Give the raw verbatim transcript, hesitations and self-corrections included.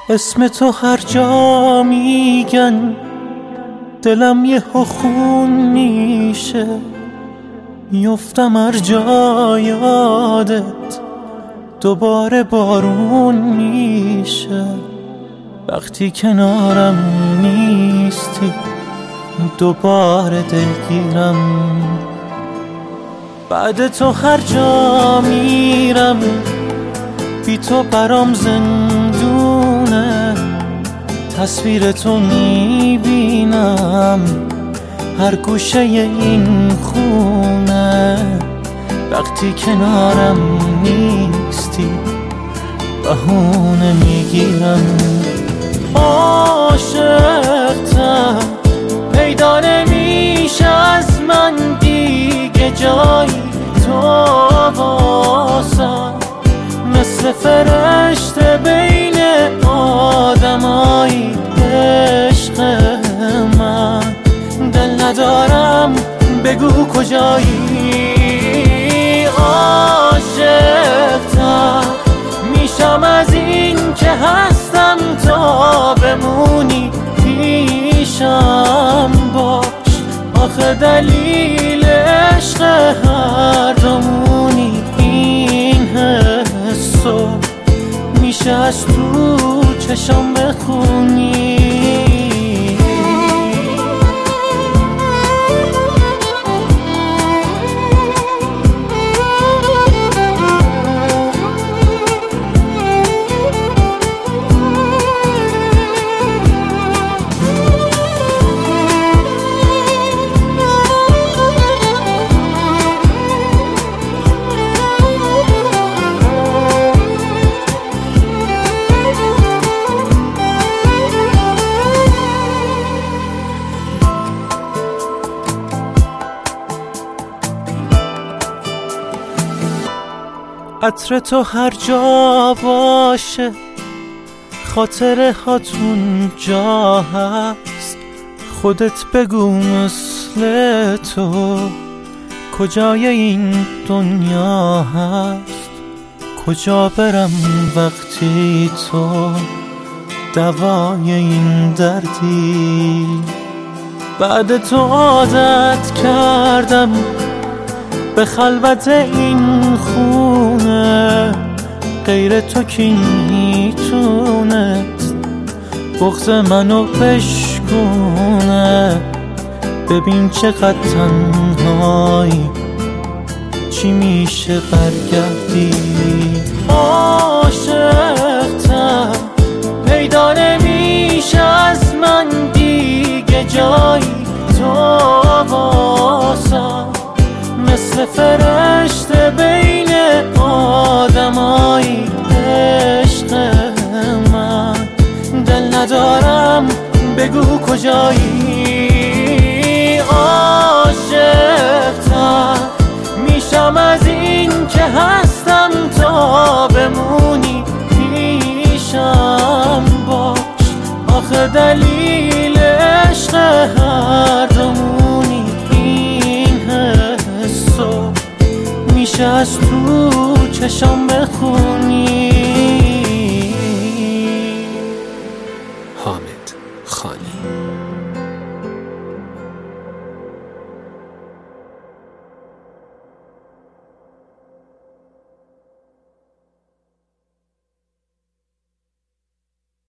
اسم تو هر جا میگن دلم یه خون میشه، میفتم هر جا یادت دوباره بارون میشه. وقتی کنارم نیستی دوباره دلگیرم، بعد تو هر جا میرم بی تو برام زندونه. تصویر تو میبینم هر گوشه این خونه. وقتی کنارم نیستی بهونه میگیرم. عاشقتم پیدا نمیشه از من دیگه جایی تو واسم، مثل فرشته بین آدمایی. عشق من دل ندارم بگو کجایی. عاشقتم میشم از این که هستم تا بمونی پیشم باش. آخه دلیل عشق هر جامونی این حسو میشه از تو چشم بخونی. عطر تو هر جا باشه خاطره هاتون جا هست. خودت بگو مثل تو کجای این دنیا هست. کجا برم وقتی تو دوای این دردی. بعد تو عادت کردم به خلوت این خونه، غیر تو کی میتونست بغض منو بشکونه. ببین چقدر تنهایی چی میشه برگردی. عاشقتم پیدا نمیشه از من دیگه جایی تو واسم، مثل فرشته بین آدمایی. عشق من دل ندارم بگو کجایی. عاشقتم میشم از این که هستم تا بمونی پیشم باش. آخه دلیل عشق هر